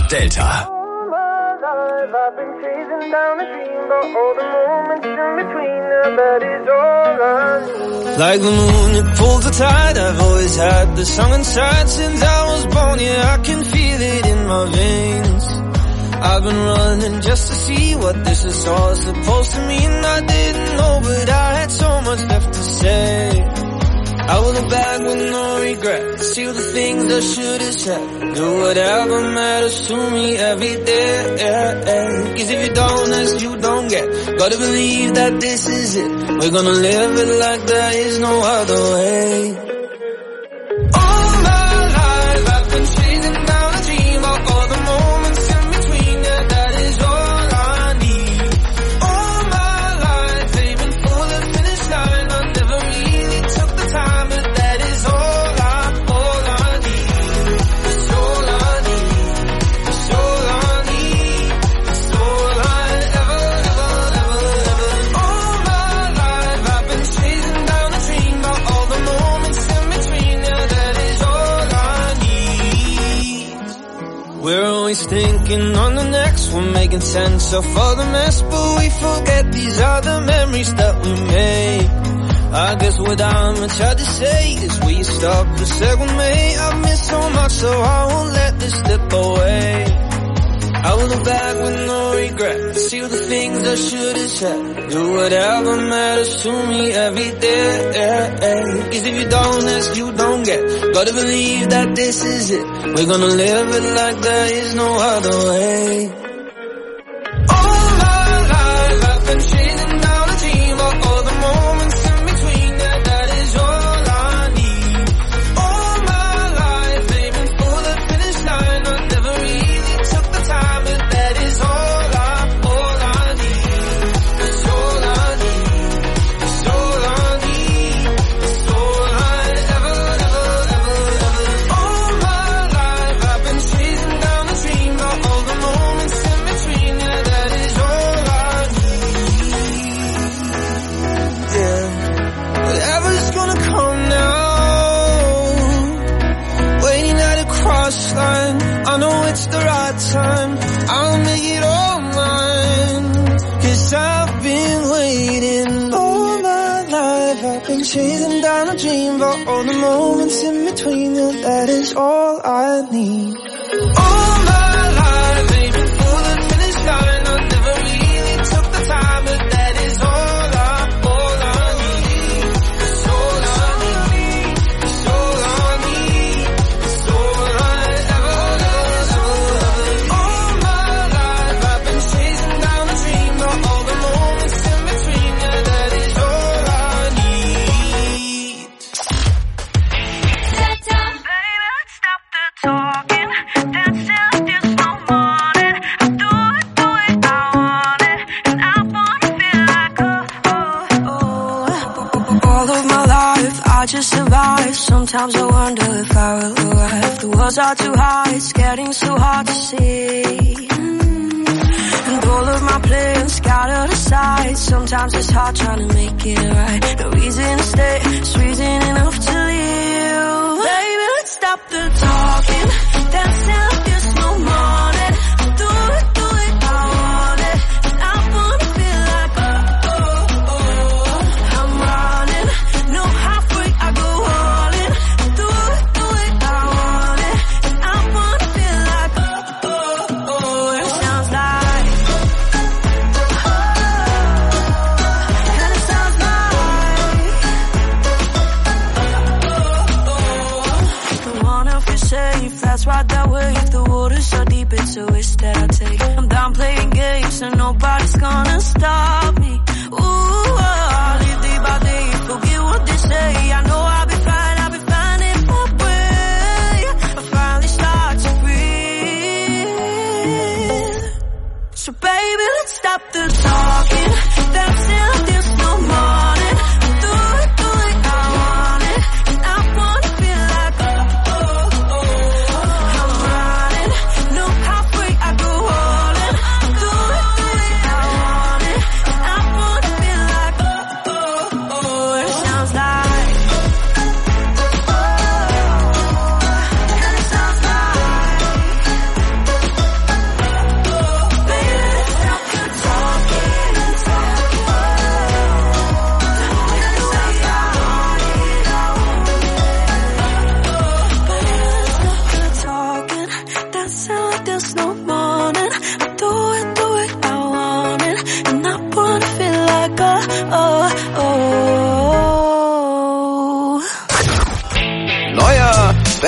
Delta. I've been chasing down a dream, but all the moments in between, that is all I need. Like the moon, it pulls the tide. I've always had the song inside since I was born. Yeah, I can feel it in my veins. I've been running just to see what this is all supposed to mean. I didn't know, but I had so much left to say. I will look back with no regret, see all the things I should have said, do whatever matters to me every day. Cause if you don't ask, you don't get. Gotta believe that this is it. We're gonna live it like there is no other way. All my life I've been chasing down a dream, of all the moments in between, yeah, that is all I need. All my life aiming for the finish line, I never really took the time, but that is all I need. It's all I need. It's all I need. It's all I ever. All my life I've been chasing down a dream, but all the moments in between, yeah, that is all I need. We're always thinking on the next one, making sense of all the mess, but we forget these are the memories that we made. I guess what I'm trying to say is will you stop a second, mate? I've missed so much, so I won't let this slip away. I will look back with no regret, see all the things I should have said, do whatever matters to me every day. Cause if you don't ask, you don't get. Gotta believe that this is it. We're gonna live it like there is no other way. All my life I've been chasing down a dream, of all the moments in between, yeah, that is all I need. All my life aiming for the finish line, I never really took the time, but that is all I need. It's all I need. It's all I need. It's all I ever. All my life I've been chasing down a dream, of all the moments in between, yeah, that is all I need. Yeah, whatever's gonna come now, waiting at a cross line, I know it's the right time, I'll make it all mine. Cause I've been waiting all my life, I've been chasing down a dream, but all the moments in between, yeah, that is all I need. All my life aiming for the finish line, I never really took the time, but that is all I need. It's all I need. It's all I need. It's all I ever. All my life I've been chasing down a dream, but all the moments in between, yeah, that is all I need. Baby, let's stop the talking. Dancing like there's no morning. I do it, I want it. And I wanna feel like All of my life, I just survive. Sometimes I wonder if I will arrive. The walls are too high, it's getting so hard to see. And all of my plans scattered aside. Sometimes it's hard trying to make it right. No reason to stay, it's reason enough to leave. Baby, let's stop the talking. Dancing like there's no morning. Do it, I want it. And I wanna feel like I'm running. No halfway, I go all in. Do it, I want it. And I wanna feel like it sounds like and it sounds like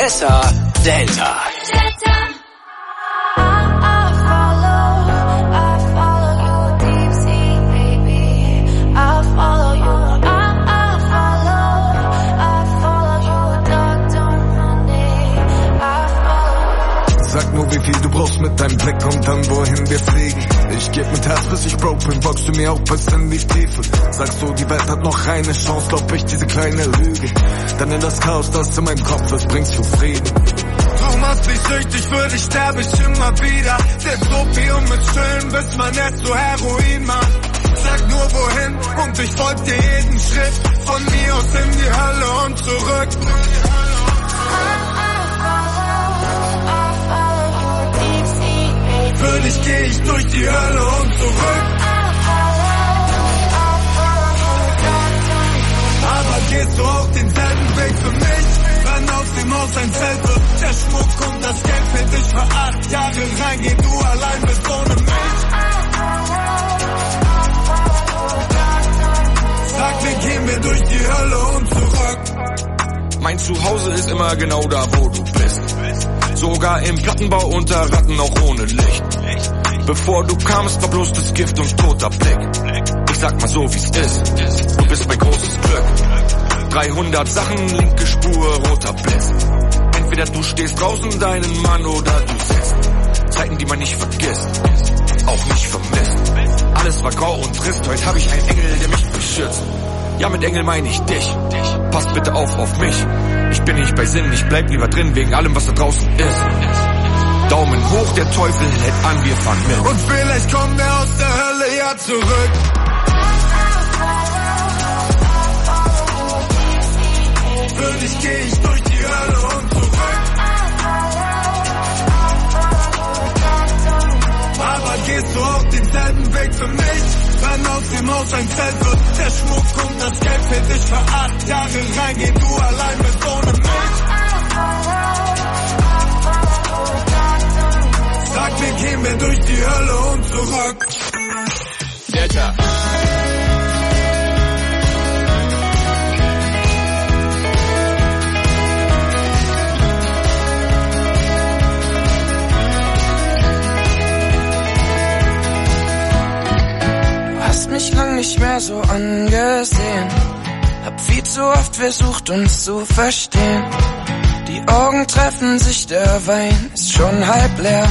besser Delta. Sag nur, wie viel du brauchst mit deinem Blick und dann wohin wir fliegen. Ich geb mit Herz, bis ich broke bin, folgst du mir auch bis in die Tiefe. Sagst du, die Welt hat noch eine Chance, glaub ich diese kleine Lüge. Dann in das Chaos, das in meinem Kopf ist, bringst du Frieden. Du machst mich süchtig, für dich sterbe ich immer wieder. Selbst Opium mit Schön, bis man jetzt so Heroin macht. Sag nur wohin und ich folg dir jeden Schritt. Von mir aus in die Hölle und zurück. Für dich geh ich durch die Hölle und zurück. Aber gehst du auch denselben Weg für mich? Wenn aus dem Haus ein Zelt wird, der Schmuck und das Geld für dich für 8 Jahre rein, geh du allein bist ohne mich. Sag mir, gehen wir durch die Hölle und zurück. Mein Zuhause ist immer genau da, wo du bist. Sogar im Plattenbau unter Ratten, auch ohne Licht. Bevor du kamst, war bloß das Gift und toter Blick. Ich sag mal so, wie's ist. Du bist mein großes Glück. 300 Sachen, linke Spur, roter Blitz. Entweder du stehst draußen deinen Mann oder du sitzt. Zeiten, die man nicht vergisst, auch nicht vermisst. Alles war grau und trist, heute hab ich einen Engel, der mich beschützt. Ja, mit Engel meine ich dich. Passt bitte auf mich. Ich bin nicht bei Sinn, ich bleib lieber drin, wegen allem, was da draußen ist. Daumen hoch, der Teufel hält an, wir fahren mit. Und vielleicht kommt er aus der Hölle ja zurück. Für dich geh ich durch die Hölle und zurück. Aber gehst du auch denselben Weg für mich? Wenn aus dem Haus ein Zelt wird, der Schmuck und das Geld für dich für 8 Jahre rein, geh du allein bist ohne mich. Sag mir, gehen wir durch die Hölle und zurück. Delta. Mich lang nicht mehr so angesehen. Hab viel zu oft versucht, uns zu verstehen. Die Augen treffen sich, der Wein ist schon halb leer.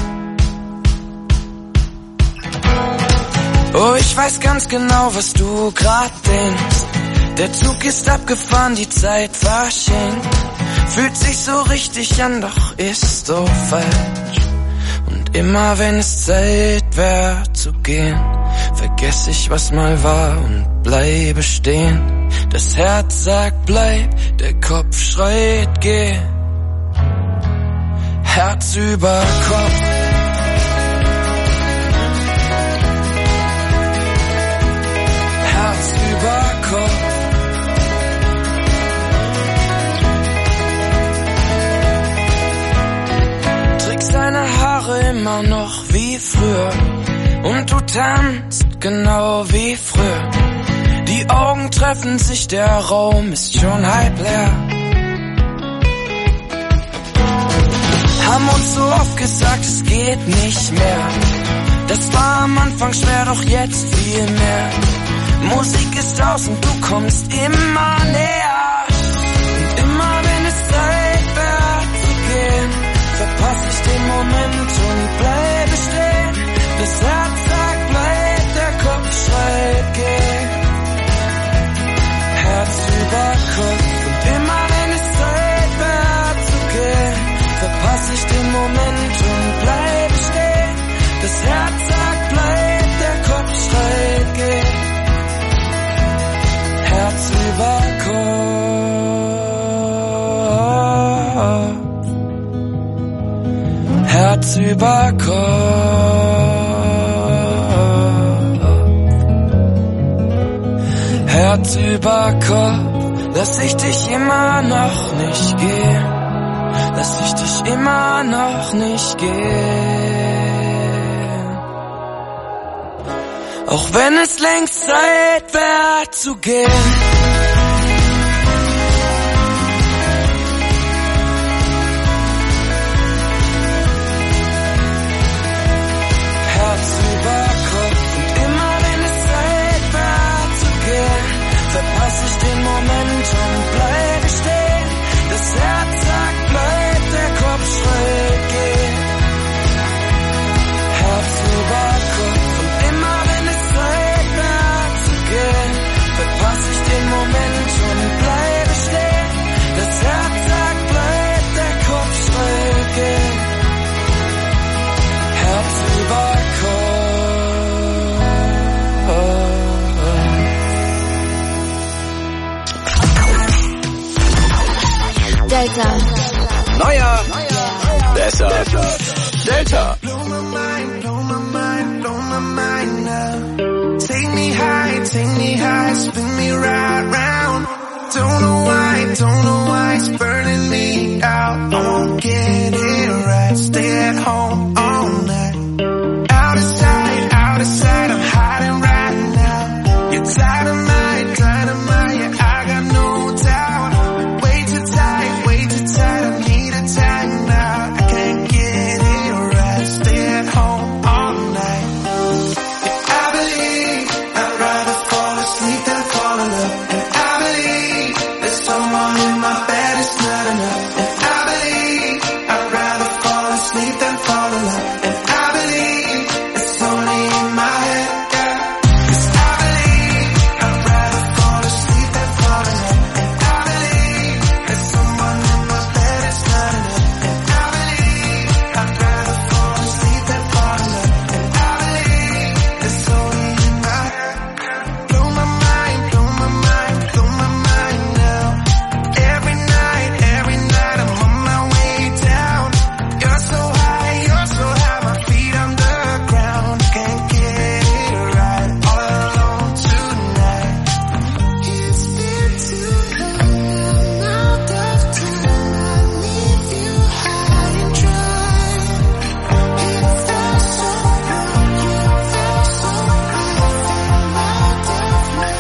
Oh, ich weiß ganz genau, was du grad denkst. Der Zug ist abgefahren, die Zeit verschenkt. Fühlt sich so richtig an, doch ist so falsch. Und immer wenn es Zeit wär zu gehen, vergess ich, was mal war und bleibe stehen. Das Herz sagt bleib, der Kopf schreit geh. Herz über Kopf. Herz über Kopf. Trägst deine Haare immer noch wie früher. Und du tanzt genau wie früher. Die Augen treffen sich, der Raum ist schon halb leer. Haben uns so oft gesagt, es geht nicht mehr. Das war am Anfang schwer, doch jetzt viel mehr. Musik ist aus und du kommst immer näher. Und immer wenn es Zeit wär zu gehen, verpass ich den Moment und bleibe stehen. Das Herz sagt bleib, der Kopf schreit geh. Herz über Kopf. Und immer wenn es Zeit wär zu gehen, verpass ich den Moment und bleibe stehen. Das Herz sagt bleib, der Kopf schreit geh. Herz über Kopf. Herz über Kopf. Herz über Kopf, lass ich dich immer noch nicht gehen, lass ich dich immer noch nicht gehen. Auch wenn es längst Zeit wär zu gehen. und bleibe stehen. Das Herz sagt, bleib, der Kopf schräg geht. Herz über Kopf und immer wenn es Zeit wird zu gehen, verpasse ich den Moment und bleibe stehen. Das Herz sagt, bleib, der Kopf schräg geht. Herz über Kopf. Delta. Neuer, besser, Delta. Blow my mind, blow my mind, blow my mind now. Take me high, spin me right round. Don't know why it's burning me out. I won't get it right, stay at home all night. Out of sight, I'm hiding right now. You're dynamite, yeah, I got no doubt. Way too tight, I need a time now. I can't get it right, stay at home all night. Yeah, I believe I'd rather fall asleep than fall in love. And I believe there's someone in my bed, it's not enough. And I believe I'd rather fall asleep than fall in love. And I believe it's only in my head, yeah. 'Cause I believe I'd rather fall asleep than fall in love. And I believe there's someone in my bed, it's not enough. And I believe I'd rather fall asleep than fall in love. And I believe it's only in my head. Blow my mind, blow my mind, blow my mind now. Every night I'm on my way down. You're so high, my feet on the ground. Can't get it right, all alone tonight. It's been too long, out of time. I leave you high and dry. It felt so wrong, you felt so right. Felt out of my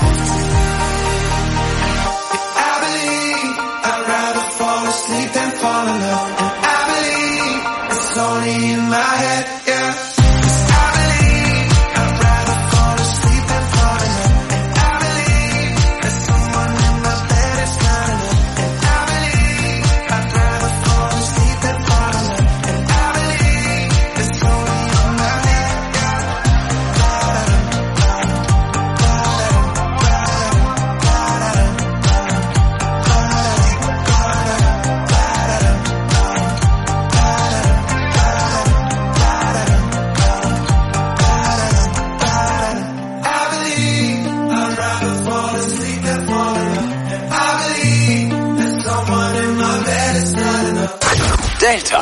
I believe I'd rather fall asleep than fall in love. And I believe it's only in my head, yeah. 'Cause I believe I'd rather fall asleep than fall in love. And I believe there's someone in my bed, it's not enough. And I believe I'd rather fall asleep than fall in love. And I believe it's only in my head, yeah. I believe I'd rather fall asleep than fall in love. And I believe there's someone in my bed, it's not enough. Delta.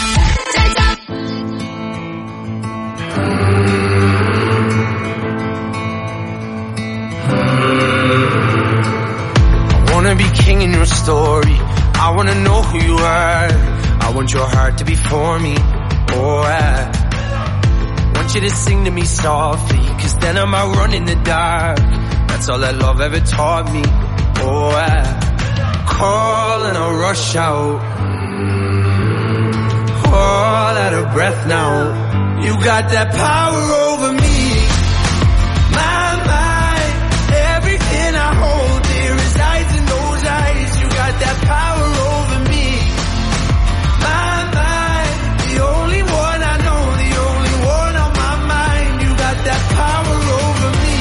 I wanna be king in your story. I wanna know who you are. I want your heart to be for me. Oh, I want you to sing to me softly, 'cause then I might run in the dark. That's all that love ever taught me. Oh, I call and I rush out, all out of breath now. You got that power over me. My mind, everything I hold dear resides in those eyes. You got that power over me. My mind, the only one I know, the only one on my mind. You got that power over me.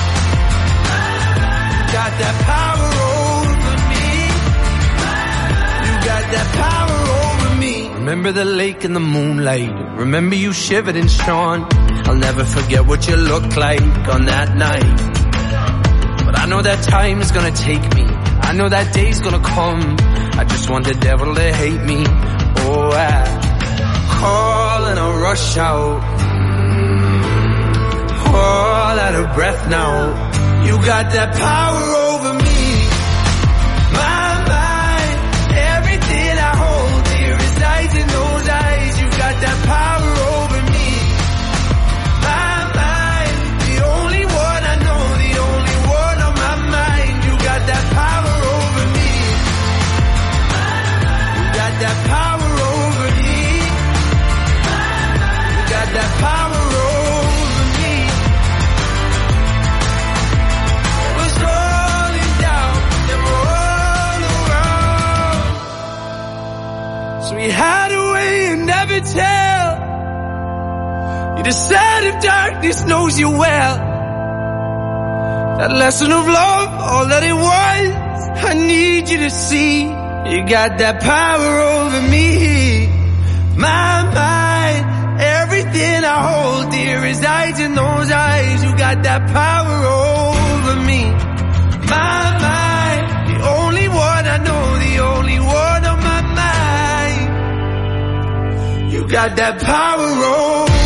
Got that power over me. You got that power over me. Remember the lake in the moonlight. Remember you shivered and shone. I'll never forget what you looked like on that night. But I know that time is gonna take me. I know that day's gonna come. I just want the devil to hate me. Oh, I call and I rush out, all out of breath now. You got that power over me. My mind, everything I hold dear resides in those eyes. You got that power over me. My mind, the only one I know, the only one on my mind. You got that power over me. You got that power over me. You got that power over me. It was all you hide away and never tell. You're the side of darkness knows you well. That lesson of love, all that it was, I need you to see. You got that power over me. My mind, everything I hold dear resides in those eyes. You got that power over me. My mind, the only one I know, the only one on my mind. You got that power over me.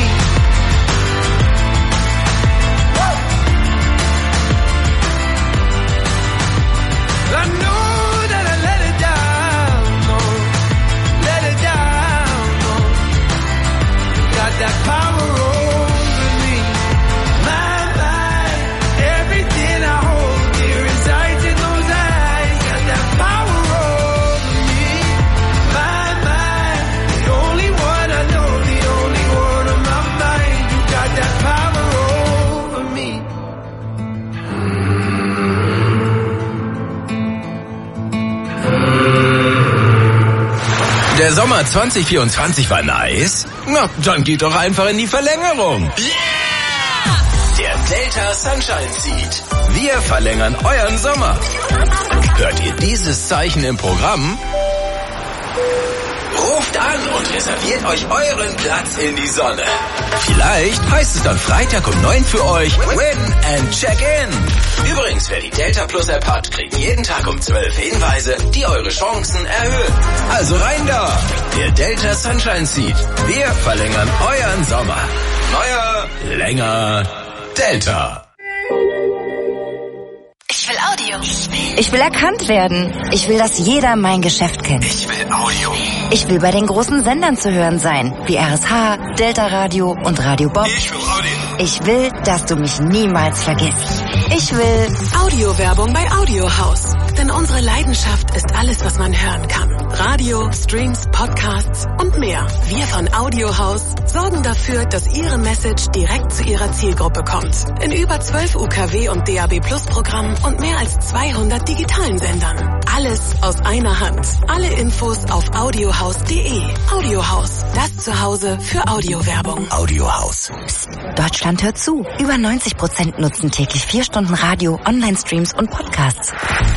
I know that I let it down, no, let it down, no. You got that power over me. My mind, everything I hold dear resides in those eyes. Got that power over me. My mind, the only one I know, the only one on my mind. You got that power over me. Der Sommer 2024 war nice? Na, dann geht doch einfach in die Verlängerung. Yeah! Der Delta Sunshine Seat. Wir verlängern euren Sommer. Hört ihr dieses Zeichen im Programm? Ruft an und reserviert euch euren Platz in die Sonne. Vielleicht heißt es dann Freitag um 9 für euch Win and Check In. Übrigens, wer die Delta Plus App hat, kriegt jeden Tag um 12 Hinweise, die eure Chancen erhöhen. Also rein da, der Delta Sunshine Seat. Wir verlängern euren Sommer. Neuer, länger, Delta. Ich will Audio. Ich will erkannt werden. Ich will, dass jeder mein Geschäft kennt. Ich will Audio. Ich will bei den großen Sendern zu hören sein, wie RSH, Delta Radio und Radio Bob. Ich will Audio. Ich will, dass du mich niemals vergisst. Ich will Audiowerbung bei Audiohaus. Denn unsere Leidenschaft ist alles, was man hören kann. Radio, Streams, Podcasts und mehr. Wir von Audiohaus sorgen dafür, dass Ihre Message direkt zu Ihrer Zielgruppe kommt. In über 12 UKW und DAB Plus Programmen und mehr als 200 digitalen Sendern. Alles aus einer Hand. Alle Infos auf audiohaus.de. Audiohaus, das Zuhause für Audiowerbung. Audiohaus. Psst, Deutschland hört zu. Über 90% nutzen täglich 4 Stunden Radio, Online-Streams und Podcasts.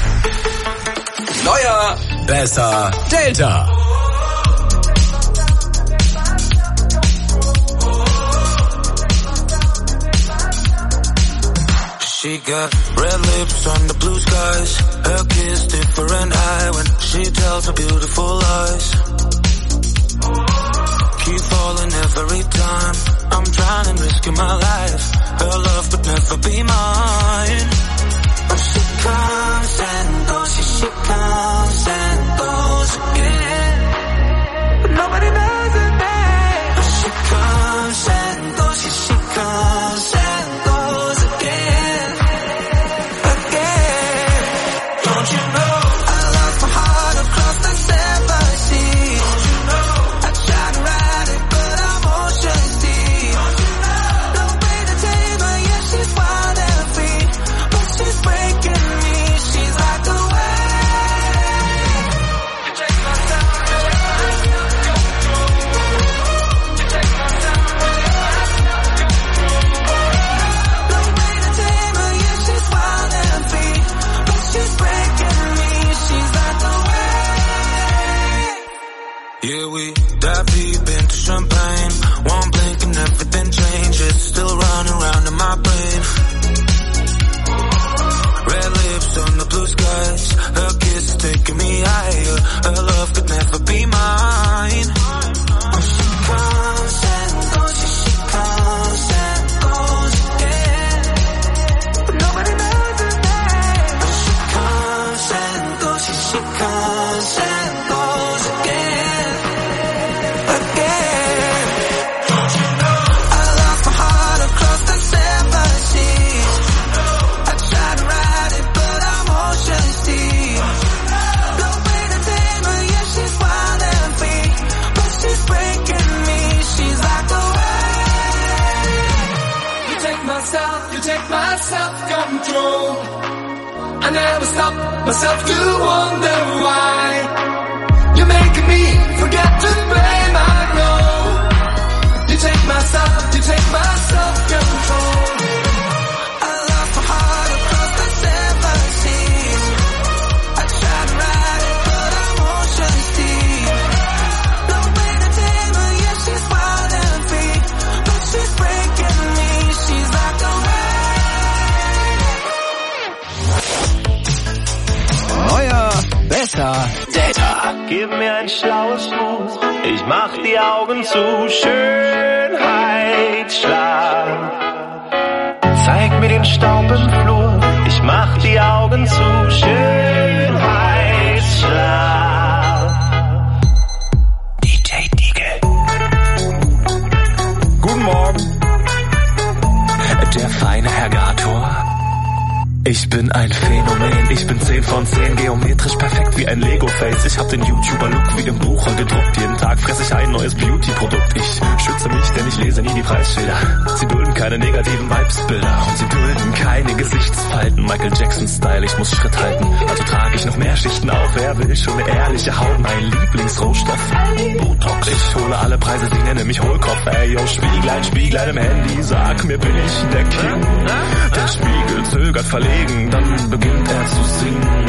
Neuer, besser, Delta. She got red lips on the blue skies. Her kiss different high when she tells her beautiful lies. Keep falling every time. I'm trying and risking my life. Her love could never be mine. But she comes and goes, she comes and goes again. But nobody knows her name. But she comes and goes, she comes and goes again. Again. Don't you know I lost my heart across the 7 seas? Don't you know I tried to ride it but I'm ocean deep? Don't you know no way to tame her, yeah she's wild and free, but she's breaking me. She's like a wave. You take my time, you take my no way to tame her, yeah she's wild and free, but she's breaking me. She's like a wave. Yeah, we dive deep into champagne. One blink and everything changes. Still running around in my brain. Red lips on the blue skies. Her kiss is taking me higher. Her love could never be mine. Oh, she comes and goes, she comes and goes again. But nobody knows her name. Oh, she comes and goes, she comes and goes again. Again. Don't you know I lost my heart across the 7 seas? I tried to ride it but I'm ocean deep. No way to tame her, yeah she's wild and free, but she's breaking me. She's like a wave. You take my self-control. I never stop myself to wonder why. You're making me forget Delta. Gib mir ein schlaues Buch, ich mach die Augen zu. Schönheitsschlag. Zeig mir den Staub im Flur, ich mach die Augen zu. Schönheitsschlag. DJ Diegel. Guten Morgen. Der feine Herr Gator. Ich bin ein Phänomen, ich bin 10 von 10, geometrisch perfekt wie ein Lego-Face. Ich hab den YouTuber-Look wie im Buche gedruckt. Jeden Tag fresse ich ein neues Beauty-Produkt. Ich schütze mich, denn ich lese nie die Preisschilder. Sie dulden keine negativen Vibes-Bilder und sie dulden keine Gesichtsfalten. Michael Jackson-Style, ich muss Schritt halten. Also trage ich noch mehr Schichten auf. Wer will schon eine ehrliche Haut? Mein Lieblingsrohstoff, Botox. Ich hole alle Preise, sie nennen mich Hohlkopf. Ey, yo, Spieglein im Handy, sag mir, bin ich der King? Der Spiegel zögert verlegen. Dann beginnt er zu singen.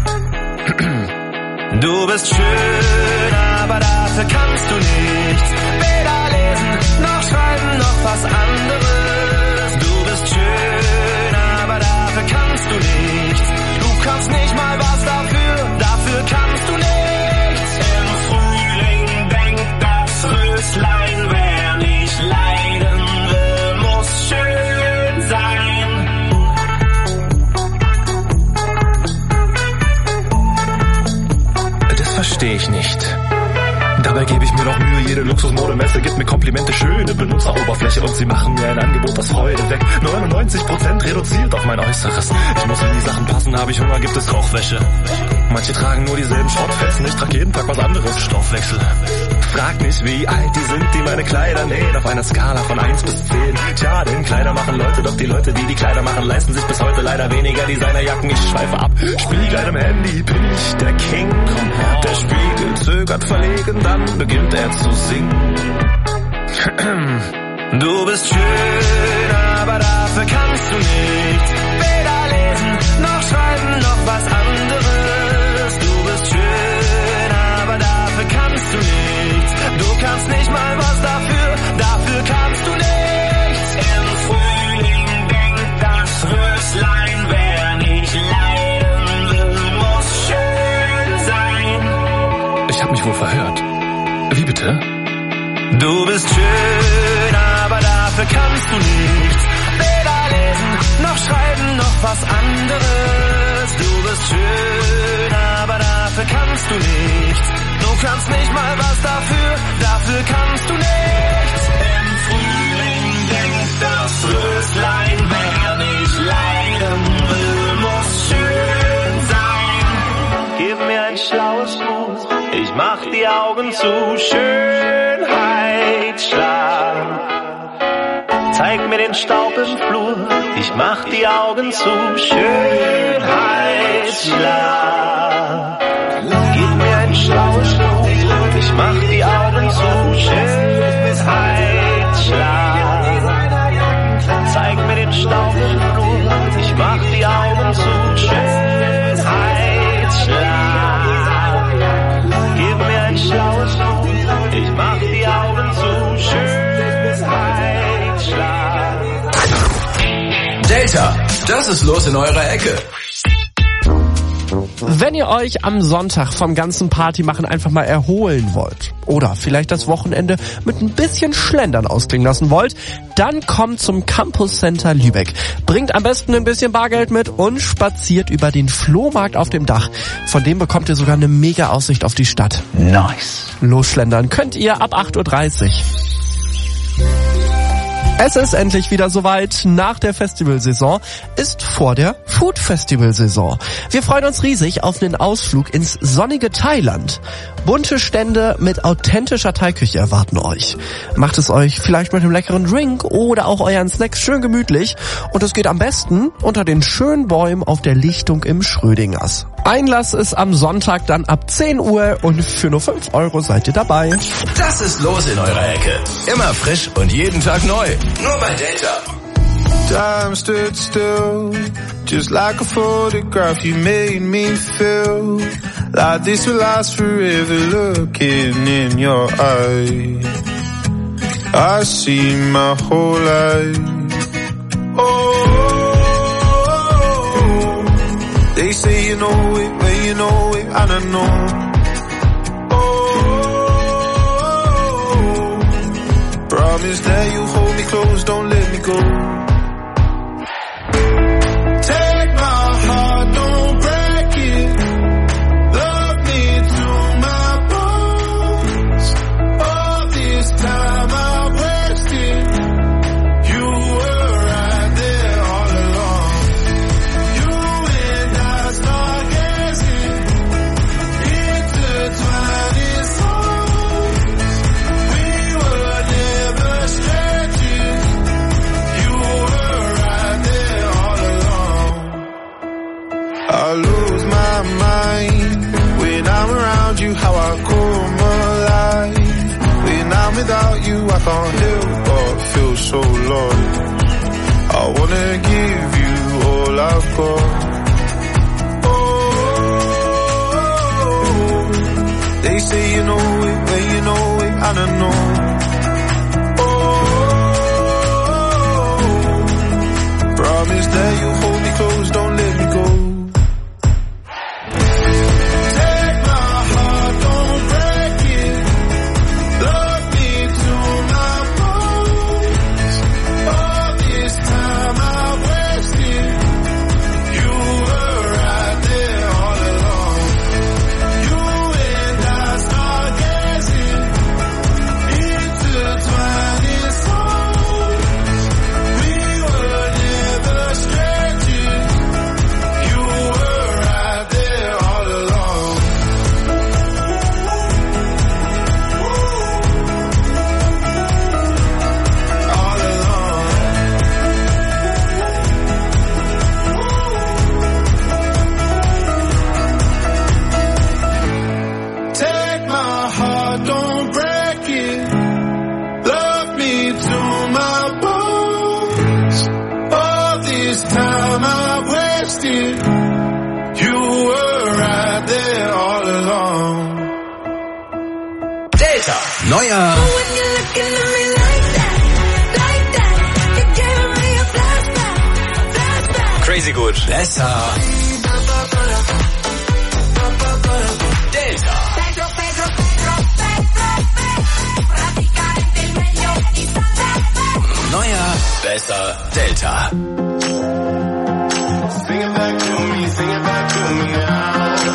Du bist schön, aber dafür kannst du nichts. Weder lesen, noch schreiben, noch was anderes. Du bist schön, aber dafür kannst du nichts. Du kannst nicht mal was dafür kannst du nichts. Im Frühling denkt das Röslein, wer nicht leiden will, muss schön sein. Verstehe ich nicht. Dabei gebe ich mir doch Mühe, jede Luxusmodemesse gibt mir Komplimente, schöne Benutzeroberfläche und sie machen mir ein Angebot, das Freude weckt. 99% reduziert auf mein Äußeres. Ich muss in die Sachen passen, habe ich Hunger, gibt es Rauchwäsche. Manche tragen nur dieselben Schrottfetzen, ich trage jeden Tag was anderes. Stoffwechsel. Frag nicht, wie alt die sind, die meine Kleider nähen, auf einer Skala von 1 bis 10. Tja, denn Kleider machen Leute, doch die Leute, die Kleider machen, leisten sich bis heute leider weniger Designerjacken. Ich schweife ab, Spiegel im Handy, bin ich der King. Der Spiegel zögert verlegen, dann beginnt er zu singen. Du bist schön, aber dafür kannst du nichts. Weder lesen, noch schreiben, noch was anderes. Du bist schön, aber dafür kannst du nichts. Du kannst nicht mal was dafür kannst du nichts. Im Frühling denkt das Röslein, wer nicht leiden will, muss schön sein. Ich hab mich wohl verhört. Wie bitte? Du bist schön, aber dafür kannst du nichts. Weder lesen, noch schreiben, noch was anderes. Du bist schön, aber dafür kannst du nichts. Du kannst nicht mal was dafür kannst du nichts. Im Frühling denkt das Röslein, wer nicht leiden will, muss schön sein. Gib mir ein schlaues Buch, ich mach die Augen zu. Schönheitsschlag. Zeig mir den Staub im Flur, ich mach die Augen zu. Schönheitsschlag. Gib mir ein schlaues Buch, ich mach die Augen zu. Schönheitsschlag. Zeig mir den Staub im Flur, ich mach die Augen zu. Schönheitsschlag. Gib mir ein schlaues Buch, ich mach die Augen zu. Schönheitsschlag. Delta, das ist los in eurer Ecke. Wenn ihr euch am Sonntag vom ganzen Partymachen einfach mal erholen wollt oder vielleicht das Wochenende mit ein bisschen Schlendern ausklingen lassen wollt, dann kommt zum Campus Center Lübeck. Bringt am besten ein bisschen Bargeld mit und spaziert über den Flohmarkt auf dem Dach. Von dem bekommt ihr sogar eine mega Aussicht auf die Stadt. Nice. Losschlendern könnt ihr ab 8:30 Uhr. Es ist endlich wieder soweit. Nach der Festivalsaison ist vor der Food-Festival-Saison. Wir freuen uns riesig auf einen Ausflug ins sonnige Thailand. Bunte Stände mit authentischer Thaiküche erwarten euch. Macht es euch vielleicht mit einem leckeren Drink oder auch euren Snacks schön gemütlich. Und es geht am besten unter den schönen Bäumen auf der Lichtung im Schrödingers. Einlass ist am Sonntag dann ab 10 Uhr und für nur 5 Euro seid ihr dabei. Das ist los in eurer Ecke. Immer frisch und jeden Tag neu. Nur bei Delta. Time stood still, just like a photograph. You made me feel like this will last forever. Looking in your eyes, I see my whole life. Oh, They say you know it, when you know it, I don't know. Oh, promise that you hold me close, don't let me go. Take my heart, don't break it. Love me to my bones. All this time I wasted. You were right there all along. You and I stargazing, intertwined in songs. We were never strangers. You were right there all along. I lose my mind when I'm around you, how I come alive. When I'm without you, I can't help but feel so lost. I wanna give you all I've got. Oh, they say you know it, when you know it, I don't know. Oh, promise that you hold me close, don't let me go. Take my heart, don't break it. Love me to my bones. All this time I wasted. You were right there all along. You and I stargazing, intertwined in songs. We were never strangers. You were right there all along. All along. Take my heart, don't break it. Love me to my bones. All this time I wasted. You were right there all along. Delta. Neuer Crazy gut. Besser. Delta. Neuer Besser Delta. Sing it back to me, sing it back to me now.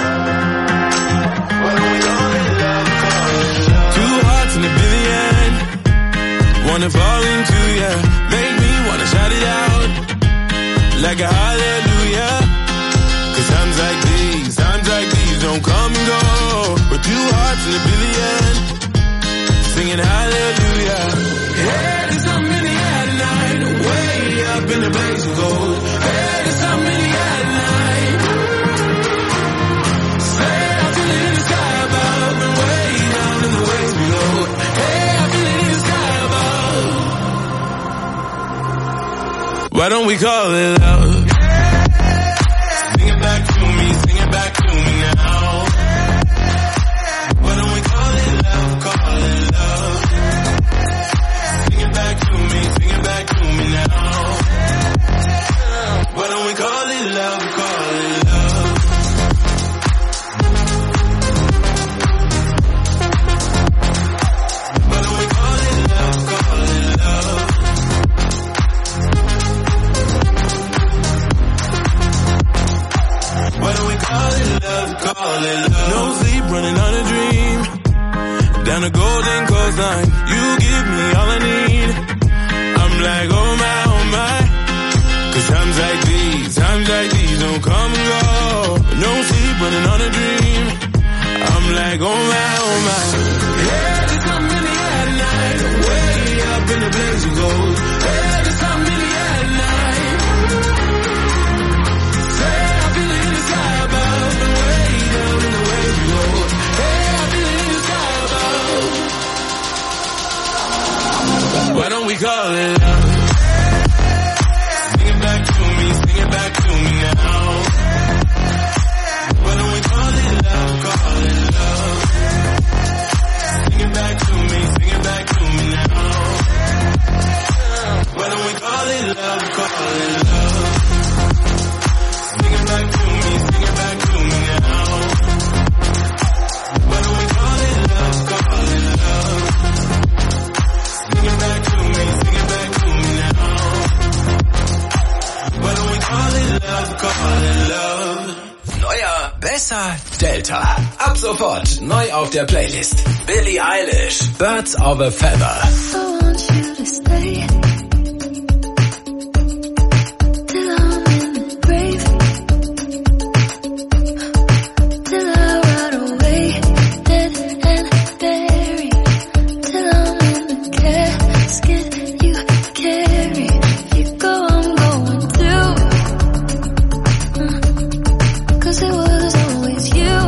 Why don't we all let love call it love? 2 hearts in a billion. Wanna fall into ya. Make me wanna shout it out. Like a hallelujah. 'Cause times like these don't come and go. We're 2 hearts in a billion. Singing hallelujah. Hey, there's something in the air tonight. Way up in the blaze of gold. Hey, there's something in the air tonight. Say I feel it in the sky above and way down in the waves below. Hey, I feel it in the sky above. Why don't we call it love? Sing it back to me, sing it back to me now. Why don't we call it love, call it love? Sing it back to me now. Why don't we call it love, call it love? Why don't we call it love, call it love? Why don't we call it love, call it love? No sleep, running on a dream. Down the golden coastline, you give me all I need. I'm like, oh my, oh my. 'Cause times like these don't come and go. No sleep, running on a dream. I'm like, oh my, oh my. Yeah, there's something in the air tonight. Way up in the blaze of gold. Yeah, there's something in the air tonight. Say I feel it in the sky above and way down in the waves below. Hey, I feel it in the sky above. Why don't we call it love? Sing it back to me, sing it back to me now. Why don't we call it love, call it love? Besser Delta. Ab sofort neu auf der Playlist. Billie Eilish, Birds of a Feather. I want you to stay till I'm in the grave, till I rot away, dead and buried, till I'm in the casket you carry. If you go, I'm going too, 'cause it was always you.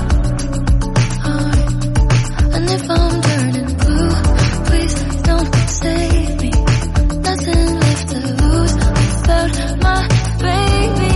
And if I'm turning blue, please don't save me. Nothing left to lose without my baby.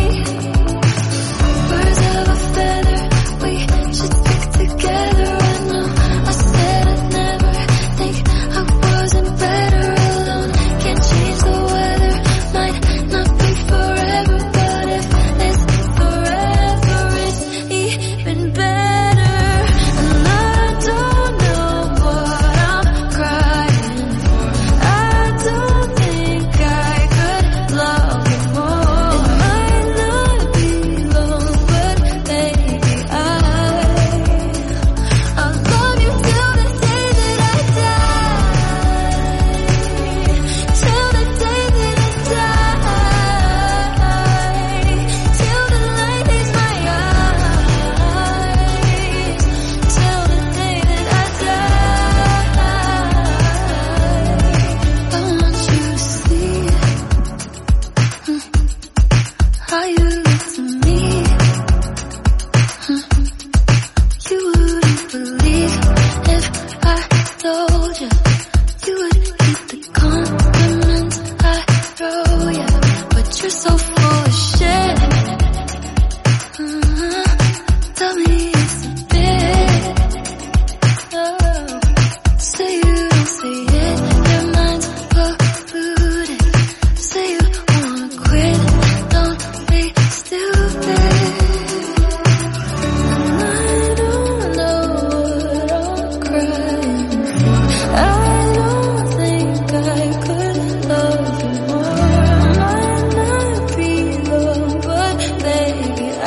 Birds of a feather, we should stick together. I know I said I'd never think I wasn't better alone. Can't change the weather, might not be forever, but if it's forever, it's even better. And I don't know what I'm crying for. I don't think I could love you more. It might not be long, but baby, I'll love you till the day that I die. Till the day that I die. Till the light leaves my eyes. Till the day that I die. I want you to see how you look to me. You wouldn't believe if I told you. You would hate the compliments I throw you, but you're so full of shit. Tell me it's a bit. Oh, say you don't say it, your mind's polluted. Say you wanna quit, don't be stupid. And I don't know what I'm crying for. I don't think I could love you more. Might not be long, but baby, I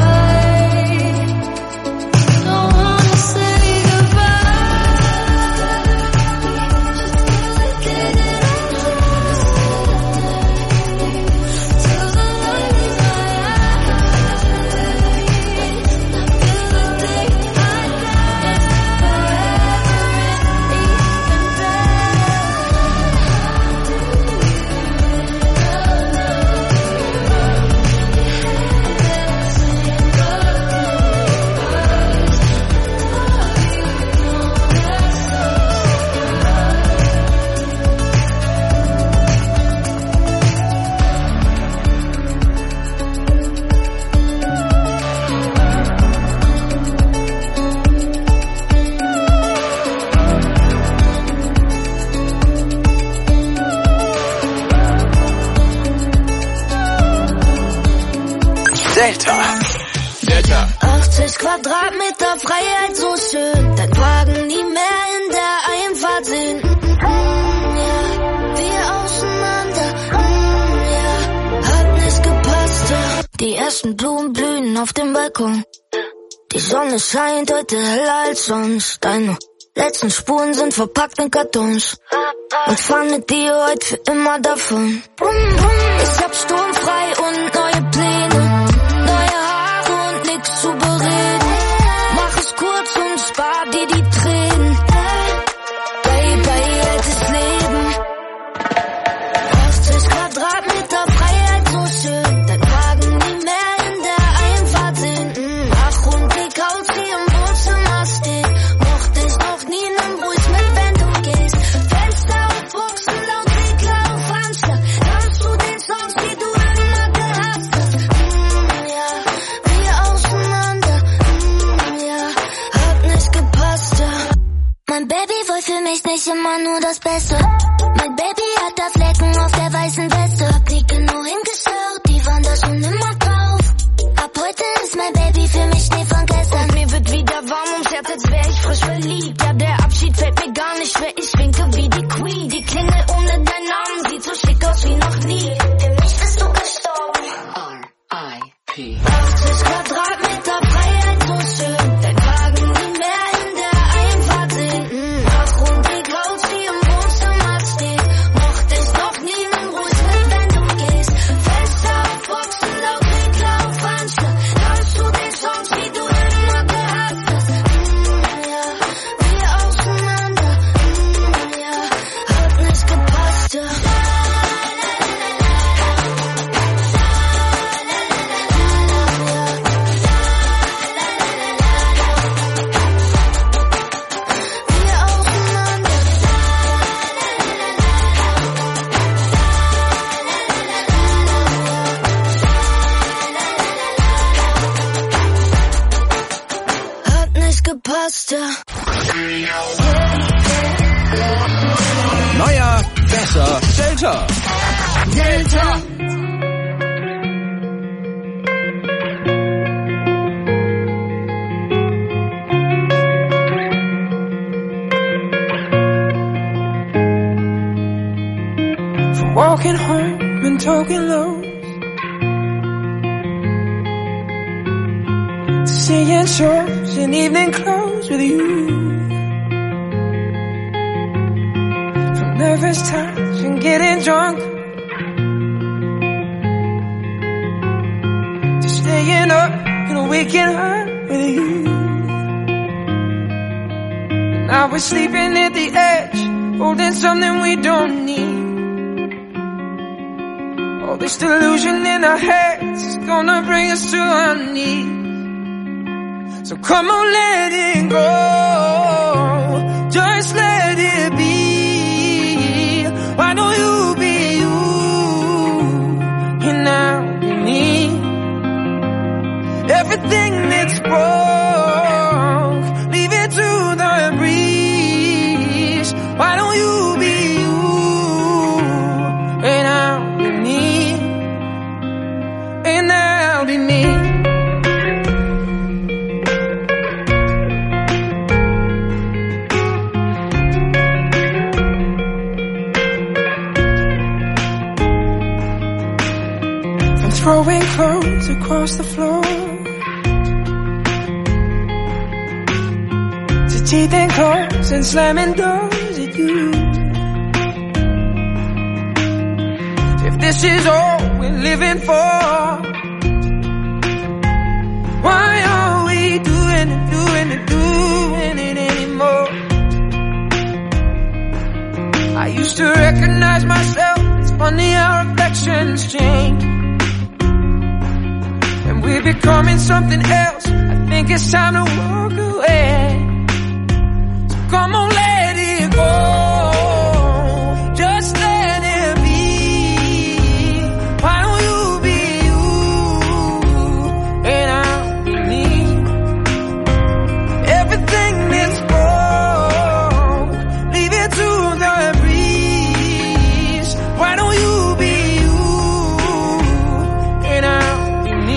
don't wanna say goodbye. Just till the day that I die. Till the light leaves my eyes. Till the day I die. Delta. 80 Quadratmeter Freiheit, so schön. Dein Wagen nie mehr in der Einfahrt sehen. Ja, wir auseinander. Ja, hat nicht gepasst. Ja. Die ersten Blumen blühen auf dem Balkon. Die Sonne scheint heute heller als sonst. Deine letzten Spuren sind verpackt in Kartons. Und fahr mit dir heute für immer davon. Ich hab sturmfrei und neue Pläne. Neue Haare und nix zu bereden. Mach es kurz und spar dir die Tränen. Baby, altes Leben. 80 Quadratmeter Freiheit, so schön. Dein Wagen nie mehr in der Einfahrt sehen. Ach, und die Couch, die im Wohnzimmer steht. Mochte ich noch nie, nimm ruhig mit, wenn du gehst. Fenster auf Boxen, laut Regler auf Anschlag. Hörst du den Songs, die du immer gehasst hast? Ja, wir auseinander. Ja, hat nicht gepasst, ja. Mein Baby will für mich nicht immer nur das Beste. Mein Baby hat da Flecken auf der weißen Weste. Hab nie genau hingeschaut, die waren da schon immer drauf. Ab heute ist mein Baby für mich Schnee von gestern. Und mir wird wieder warm ums Herz, als wär ich frisch verliebt. Ja, der Abschied fällt mir gar nicht schwer, ich winke wie die Queen. Die Klingel ohne deinen Namen sieht so schick aus wie noch nie. Für mich bist du gestorben. R.I.P. 80 Quadratmeter faster. Neuer, besser, Delta. Delta. From walking home and talking lows, to seeing shows in evening clothes with you. From nervous times and getting drunk, to staying up and waking up with you. And now we're sleeping at the edge, holding something we don't need. All this delusion in our heads is gonna bring us to our knees. So come on, let it go, just let it be. Why don't you be you, and I'll be me. Everything that's broke, leave it to the breeze. Why don't you be you, and I'll be me, and I'll be me. Throwing clothes across the floor, to teeth and claws and slamming doors at you. If this is all we're living for, why are we doing it anymore? I used to recognize myself, it's funny how reflections change. We're becoming something else, I think it's time to walk away. So come on, let it go, just let it be. Why don't you be you, and I'll be me. Everything that's broke, leave it to the breeze. Why don't you be you, and I'll be me.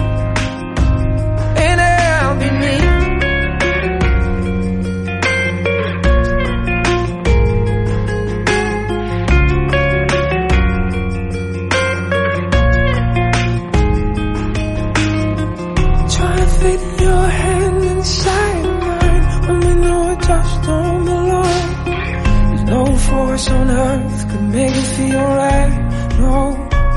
On earth could make it feel right. No,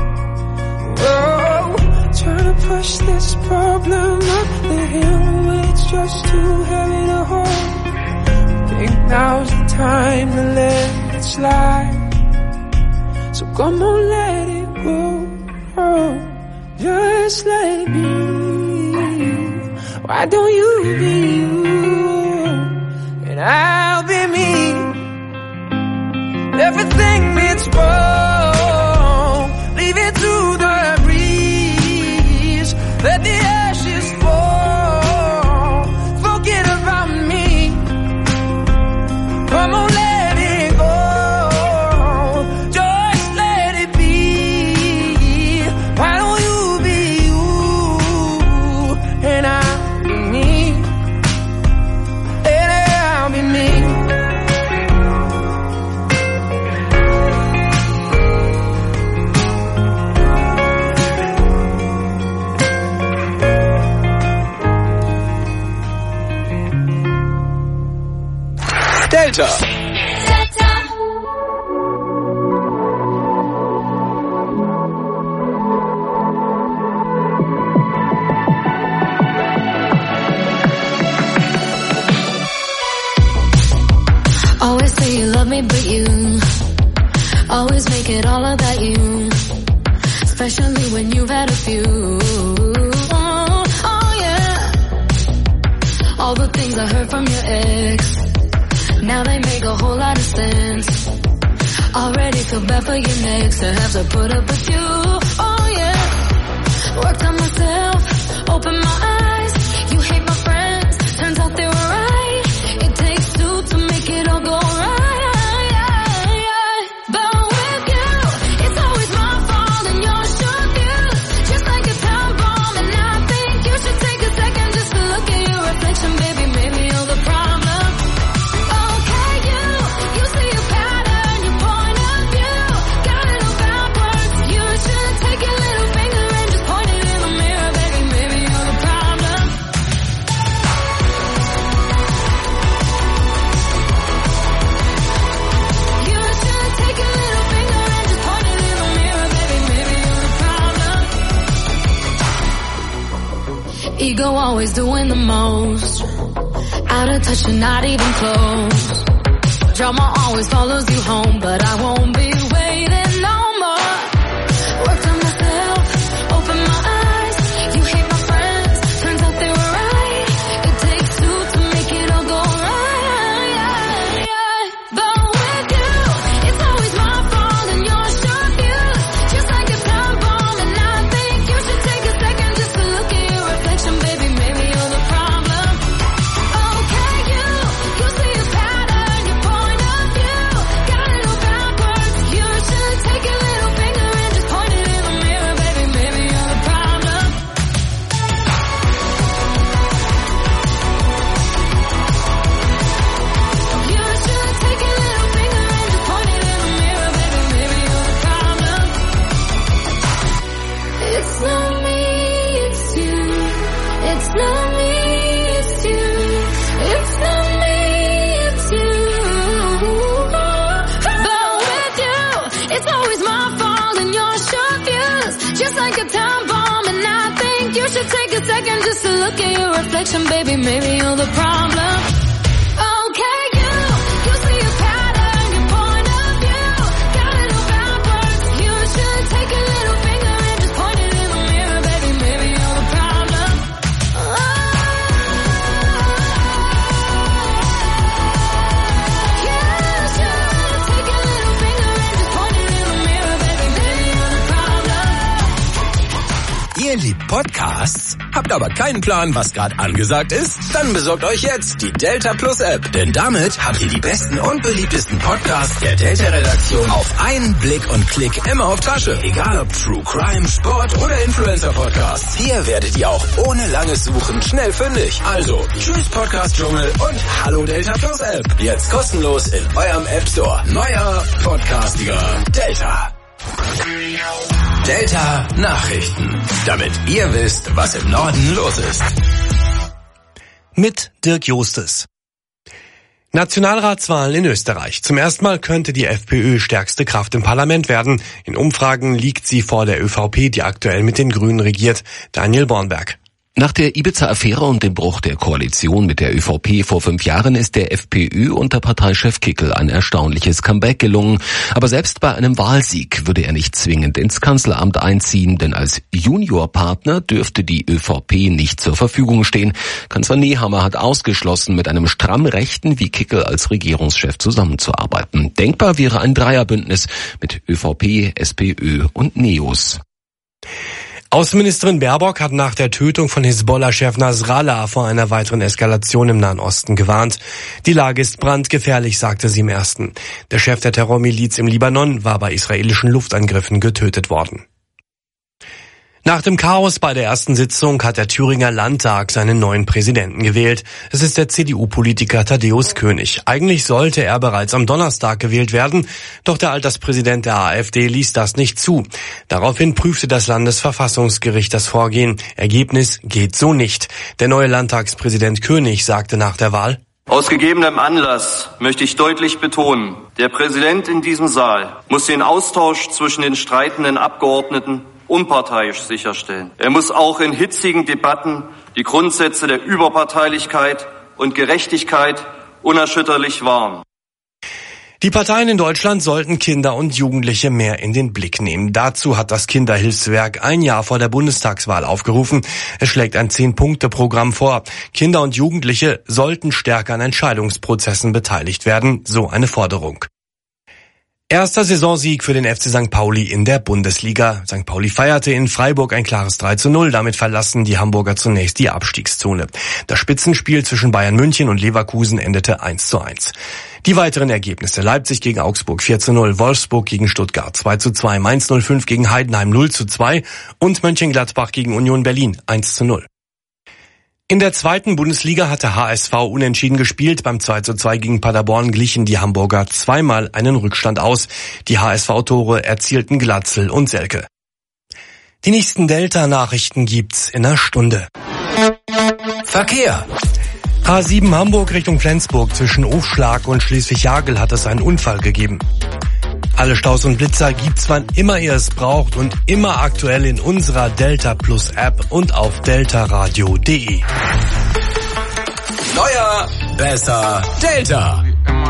oh, trying to push this problem up the hill, it's just too heavy to hold. Think now's the time to let it slide. So come on, let it go, oh, just let it be. Why don't you be you, and I'll be me. Everything that's wrong, leave it to the breeze. Let the ashes fall, forget about me. Come on, let it go, just let it be. Why don't you be you, and I'll be me, and I'll be me. Delta. Always say you love me, but you always make it all about you, especially when you've had a few. Oh yeah, all the things I heard from your ex, now they make a whole lot of sense. Already feel bad for you next to have to put up with you. Oh yeah, worked on myself, open my eyes. You hate my friends, turns out they were right. ego always doing the most. Out of touch and not even close. Drama always follows you home, but I won't be waiting no more. Worked on myself, open my eyes. You hate my friends, turns out they were right. It takes two to make it all go right, yeah, yeah. But with you, it's always my fault and your short views. Just like a time bomb, and I think you should take a second just to look at your reflection, baby. Maybe you're the problem. Okay, you see a pattern, your point of view. Got it all backwards. You should take a little finger and just point it in the mirror, baby. Maybe you're the problem. You should take a little finger and just point it in the mirror, baby. Maybe you're the problem. It's not me, it's you. It's not me, it's you. It's not me, it's you. But with you, it's always my fault and your short views. Just like a time bomb, and I think you should take a second just to look at your reflection, baby. Maybe you're the problem. Okay, you see a pattern, your point of view. Got it all backwards. You should take a little finger and just point it in the mirror, baby. Maybe you're the problem. You should take a little finger and just point it in the mirror, baby. Maybe you're the problem. Ihr liebt Podcasts? Habt aber keinen Plan, was gerade angesagt ist? Dann besorgt euch jetzt die Delta Plus App. Denn damit habt ihr die besten und beliebtesten Podcasts der Delta-Redaktion auf einen Blick und Klick immer auf Tasche. Egal ob True Crime, Sport oder Influencer-Podcasts. Hier werdet ihr auch ohne langes Suchen schnell fündig. Also, tschüss Podcast-Dschungel und hallo Delta Plus App. Jetzt kostenlos in eurem App Store. Neuer, podcastiger Delta. Delta Nachrichten. Damit ihr wisst, was im Norden los ist. Mit Dirk Jostes. Nationalratswahlen in Österreich. Zum ersten Mal könnte die FPÖ stärkste Kraft im Parlament werden. In Umfragen liegt sie vor der ÖVP, die aktuell mit den Grünen regiert. Daniel Bornberg. Nach der Ibiza-Affäre und dem Bruch der Koalition mit der ÖVP vor 5 Jahren ist der FPÖ unter Parteichef Kickl ein erstaunliches Comeback gelungen. Aber selbst bei einem Wahlsieg würde er nicht zwingend ins Kanzleramt einziehen, denn als Juniorpartner dürfte die ÖVP nicht zur Verfügung stehen. Kanzler Nehammer hat ausgeschlossen, mit einem stramm Rechten wie Kickl als Regierungschef zusammenzuarbeiten. Denkbar wäre ein Dreierbündnis mit ÖVP, SPÖ und NEOS. Außenministerin Baerbock hat nach der Tötung von Hisbollah-Chef Nasrallah vor einer weiteren Eskalation im Nahen Osten gewarnt. Die Lage ist brandgefährlich, sagte sie im Ersten. Der Chef der Terrormiliz im Libanon war bei israelischen Luftangriffen getötet worden. Nach dem Chaos bei der ersten Sitzung hat der Thüringer Landtag seinen neuen Präsidenten gewählt. Es ist der CDU-Politiker Thaddäus König. Eigentlich sollte er bereits am Donnerstag gewählt werden, doch der Alterspräsident der AfD ließ das nicht zu. Daraufhin prüfte das Landesverfassungsgericht das Vorgehen. Ergebnis geht so nicht. Der neue Landtagspräsident König sagte nach der Wahl: Aus gegebenem Anlass möchte ich deutlich betonen, der Präsident in diesem Saal muss den Austausch zwischen den streitenden Abgeordneten unparteiisch sicherstellen. Er muss auch in hitzigen Debatten die Grundsätze der Überparteilichkeit und Gerechtigkeit unerschütterlich wahren. Die Parteien in Deutschland sollten Kinder und Jugendliche mehr in den Blick nehmen. Dazu hat das Kinderhilfswerk ein Jahr vor der Bundestagswahl aufgerufen. Es schlägt ein 10-Punkte-Programm vor. Kinder und Jugendliche sollten stärker an Entscheidungsprozessen beteiligt werden, so eine Forderung. Erster Saisonsieg für den FC St. Pauli in der Bundesliga. St. Pauli feierte in Freiburg ein klares 3:0. Damit verlassen die Hamburger zunächst die Abstiegszone. Das Spitzenspiel zwischen Bayern München und Leverkusen endete 1:1. Die weiteren Ergebnisse: Leipzig gegen Augsburg 4:0, Wolfsburg gegen Stuttgart 2:2, Mainz 05 gegen Heidenheim 0:2 und Mönchengladbach gegen Union Berlin 1:0. In der zweiten Bundesliga hatte HSV unentschieden gespielt. Beim 2:2 gegen Paderborn glichen die Hamburger zweimal einen Rückstand aus. Die HSV-Tore erzielten Glatzel und Selke. Die nächsten Delta-Nachrichten gibt's in einer Stunde. Verkehr. A7 Hamburg Richtung Flensburg zwischen Ofschlag und Schleswig-Jagel hat es einen Unfall gegeben. Alle Staus und Blitzer gibt's, wann immer ihr es braucht und immer aktuell in unserer Delta Plus App und auf deltaradio.de. Neuer, besser, Delta.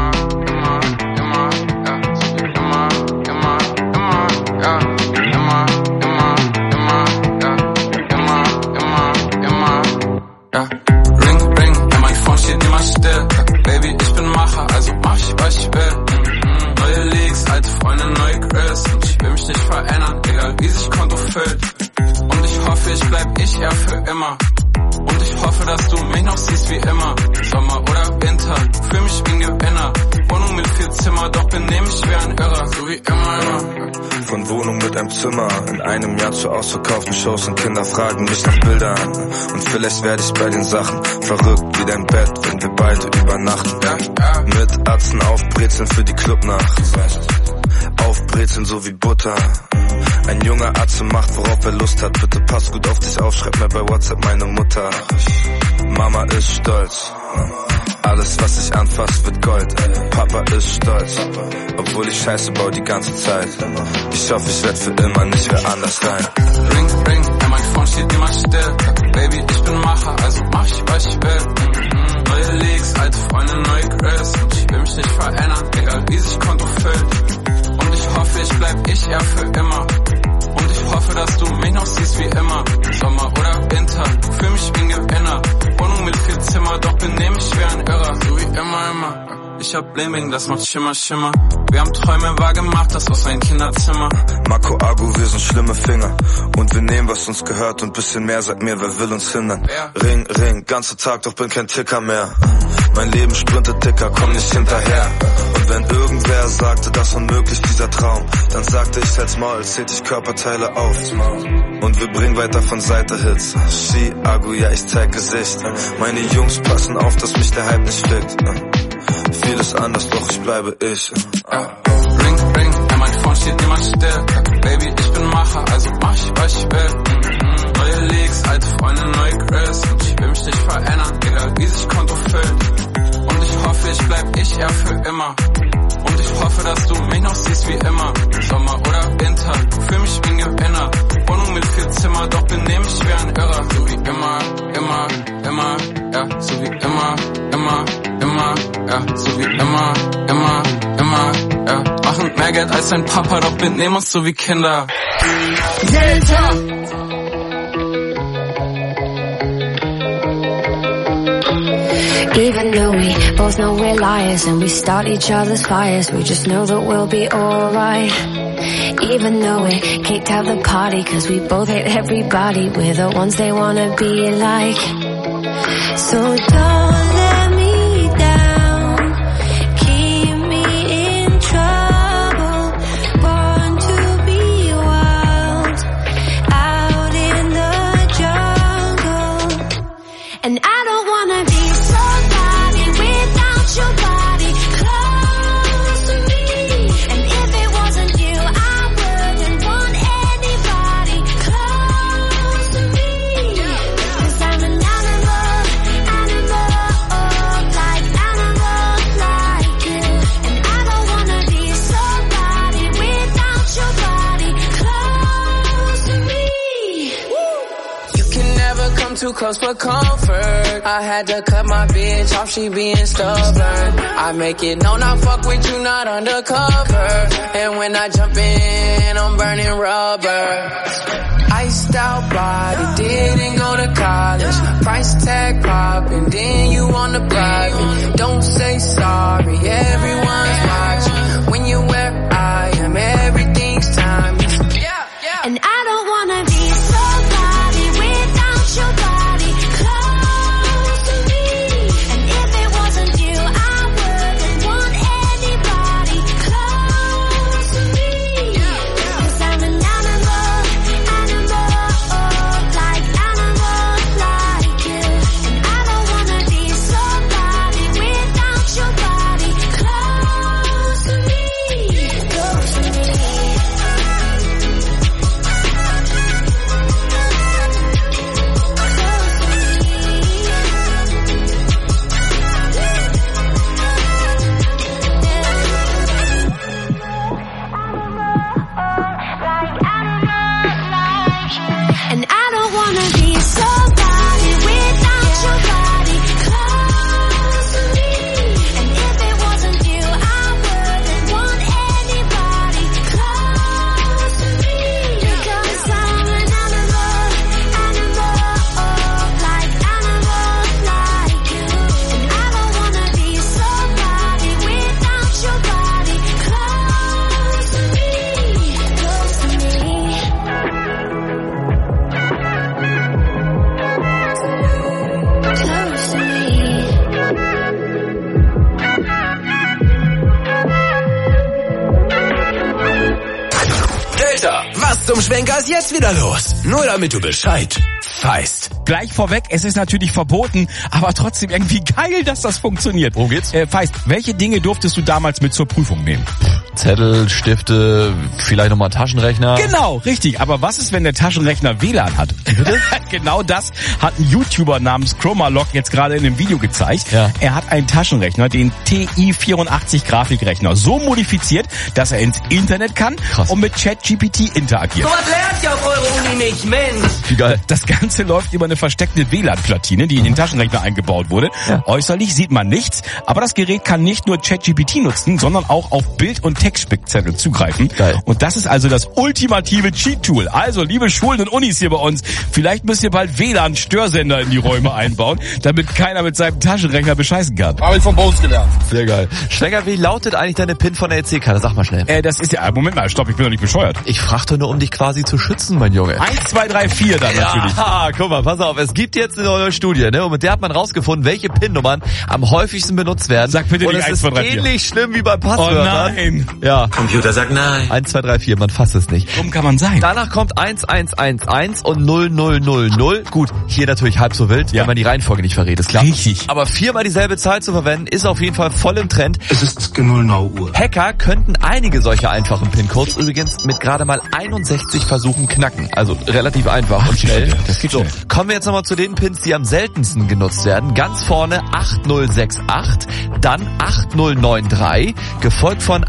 Baby, ich bin Macher, also mach ich, was ich will. Neue Leaks, alte Freunde, neue Chris. Und ich will mich nicht verändern, egal wie sich Konto füllt. Und ich hoffe, ich bleib ich eher für immer. Und ich hoffe, dass du mich noch siehst wie immer. Sommer oder Winter, fühl mich wie ein Gewinner. Wohnung mit 4 Zimmer, doch benehm mich wie ein Irrer, so wie immer. Von Wohnung mit einem Zimmer, in einem Jahr zu ausverkauften Shows und Kinder fragen mich nach Bildern. Und vielleicht werde ich bei den Sachen verrückt wie dein Bett, wenn wir beide übernachten. Mit Atzen aufbrezeln für die Clubnacht. Aufbrezeln so wie Butter. Ein junger Atze macht, worauf er Lust hat. Bitte pass gut auf dich auf, schreib mir bei WhatsApp meine Mutter. Mama ist stolz. Alles, was ich anfass, wird Gold. Papa ist stolz, obwohl ich Scheiße baue die ganze Zeit. Ich hoffe, ich werd für immer nicht mehr anders sein. Ring, ring, ja, mein Phone steht immer still. Baby, ich bin Macher, also mach ich, was ich will. Neue Leaks, alte Freunde, neue Chris. Und ich will mich nicht verändern, egal wie sich Konto füllt. Und ich hoffe, ich bleib ich eher für immer. Und ich hoffe, dass du mich noch siehst wie immer. Sommer oder Winter, fühl mich wie ein Gewinner. Wohnung mit 4 Zimmer, doch benehm mich wie ein Irrer, so wie immer. Ich hab Blaming, das macht Schimmer, Schimmer. Wir haben Träume wahr gemacht, das aus ein Kinderzimmer. Marco Argo, wir sind schlimme Finger. Und wir nehmen, was uns gehört und bisschen mehr, sag mir, wer will uns hindern? Ring, ring, ganzer Tag, doch bin kein Ticker mehr. Mein Leben sprintet dicker, komm nicht hinterher. Und wenn irgendwer sagte, das unmöglich, dieser Traum, dann sagte ich, halt's Maul, zählt ich Körperteile auf. Und wir bringen weiter von Seite Hits. Ski, Argo, ja, ich zeig Gesicht. Meine Jungs passen auf, dass mich der Hype nicht fickt. Vieles anders, doch ich bleibe ich. Ring, ring, ja, mein Phone steht immer still. Baby, ich bin Macher, also mach ich, was ich will. Neue Leaks, alte Freunde, neue Chris. Und ich will mich nicht verändern, egal wie sich Konto füllt. Und ich hoffe, ich bleib ich eher für immer. Und ich hoffe, dass du mich noch siehst wie immer. Sommer oder Winter, fühl mich wie ein Gewinner. Wohnung mit 4 Zimmer, doch benehm mich wie ein Irrer. So wie immer, immer, immer, ja, so wie immer, immer, immer, ja, so wie immer, immer, immer, ja. Machen mehr Geld als dein Papa, doch benehmen uns so wie Kinder. Delta. Even though we both know we're liars and we start each other's fires, we just know that we'll be alright. Even though we kicked out the party cause we both hate everybody, we're the ones they wanna be like. So don't let me down, keep me in trouble, born to be wild, out in the jungle. And I don't wanna be somebody without your body close to me. And if it wasn't you, I wouldn't want anybody close to me. Cause I'm an animal, like animals like you. And I don't wanna be somebody without your body close to me. You can never come too close for comfort. I had to cut my bitch off, she being stubborn. I make it known I fuck with you, not undercover. And when I jump in, I'm burning rubber. Iced out body, didn't go to college. Price tag popping, then you on the private. Don't say sorry, everyone's watching. When you're where I am, everything's timeless. And I don't wanna be somebody without your body close to me. And if it wasn't you, I wouldn't want anybody close to me. Cause I'm an animal, like animals like you. And I don't wanna be somebody without your body close zum Schwenker ist jetzt wieder los? Nur damit du Bescheid weißt. Gleich vorweg, es ist natürlich verboten, aber trotzdem irgendwie geil, dass das funktioniert. Worum geht's? Feist, welche Dinge durftest du damals mit zur Prüfung nehmen? Zettel, Stifte, vielleicht nochmal Taschenrechner. Genau, richtig. Aber was ist, wenn der Taschenrechner WLAN hat? Bitte? Genau das hat ein YouTuber namens Chromalog jetzt gerade in einem Video gezeigt. Ja. Er hat einen Taschenrechner, den TI-84 Grafikrechner, so modifiziert, dass er ins Internet kann und mit ChatGPT interagiert. So was lernt ihr auf eurer Uni nicht, Mensch! Wie geil. Das Ganze läuft über eine versteckte WLAN-Platine, die in den Taschenrechner eingebaut wurde. Ja. Äußerlich sieht man nichts, aber das Gerät kann nicht nur ChatGPT nutzen, sondern auch auf Bild- und Textspickzettel zugreifen. Geil. Und das ist also das ultimative Cheat-Tool. Also, liebe Schulen und Unis hier bei uns, vielleicht müsst ihr bald WLAN-Störsender in die Räume einbauen, damit keiner mit seinem Taschenrechner bescheißen kann. Habe ich von Bones gelernt. Sehr geil. Schwenker, wie lautet eigentlich deine PIN von der EC-Karte? Sag mal schnell. Das ist ja, Moment mal, stopp, ich bin doch nicht bescheuert. Ich frage doch nur, um dich quasi zu schützen, mein Junge. 1, 2, 3, 4 dann natürlich. Ja, guck mal, pass auf, es gibt jetzt eine neue Studie, ne? Und mit der hat man rausgefunden, welche PIN-Nummern am häufigsten benutzt werden. Sag bitte und nicht 1, 2, 3, 4. Und es ist ähnlich schlimm wie bei Passwörtern. Oh nein. Ja. Computer sagt nein. 1, 2, 3, 4, man fasst es nicht. Dumm kann man sein. Danach kommt 1, 1, 1, 1 und 0, 0, 0, 0. Gut, hier natürlich halb so wild, wenn man die Reihenfolge nicht verrät, ist klar. Richtig. Aber viermal dieselbe Zahl zu verwenden, ist auf jeden Fall voll im Trend. Es ist 0 Uhr. Hacker könnten einige solcher einfachen PIN-Codes übrigens mit gerade mal 61 Versuchen knacken. Also relativ einfach und schnell. Das geht so, schnell. kommen wir jetzt nochmal zu den Pins, die am seltensten genutzt werden. Ganz vorne 8068, dann 8093, gefolgt von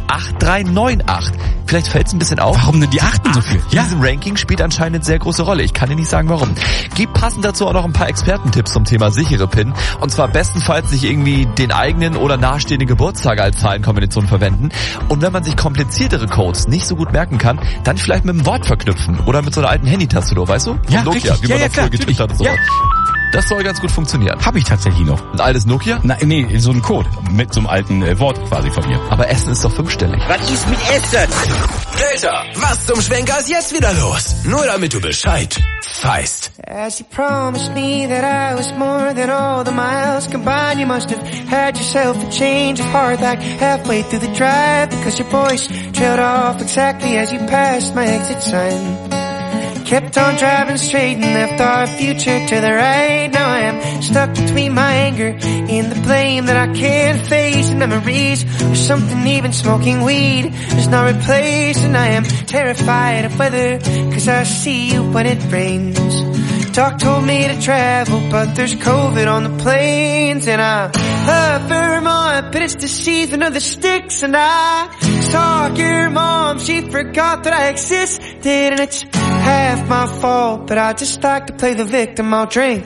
8398. Vielleicht fällt es ein bisschen auf. Warum denn die Achten so viel? Ja. Diesem Ranking spielt anscheinend eine sehr große Rolle. Ich kann dir nicht sagen, warum. Gibt passend dazu auch noch ein paar Expertentipps zum Thema sichere PIN. Und zwar bestenfalls nicht irgendwie den eigenen oder nahestehende Geburtstage als Zahlenkombination verwenden. Und wenn man sich kompliziertere Codes nicht so gut merken kann, dann vielleicht mit einem Wort verknüpfen. Oder mit so einer alten Handy-Tastatur, weißt du? Ja, Nokia, richtig. wie man Ja, das früher klar, getippt hat und so. ja. Das soll ganz gut funktionieren. Habe ich tatsächlich noch. Ein altes Nokia? Nee, so ein Code mit so einem alten Wort quasi von mir. Aber Essen ist doch fünfstellig. Was ist mit Essen? Delta, was zum Schwenker ist jetzt wieder los? Nur damit du Bescheid weißt. As you promised me that I was more than all the miles combined, you must have had yourself a change of heart like halfway through the drive, because your voice trailed off exactly as you passed my exit sign. Kept on driving straight and left our future to the right. Now I am stuck between my anger and the blame that I can't face, and memories or something even smoking weed does not replace. And I am terrified of weather, cause I see you when it rains. Doc told me to travel, but there's COVID on the planes. And I love Vermont, but it's the season of the sticks. And I saw your mom, she forgot that I existed. And it's half my fault, but I just like to play the victim. I'll drink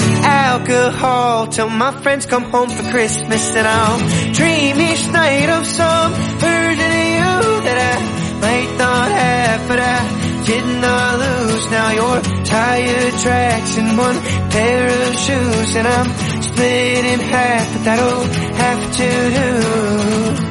alcohol till my friends come home for Christmas. And I'll dream each night of some version of you that I might not have, but I did not lose. Now your tire tracks in one pair of shoes, and I'm split in half, but that'll have to do.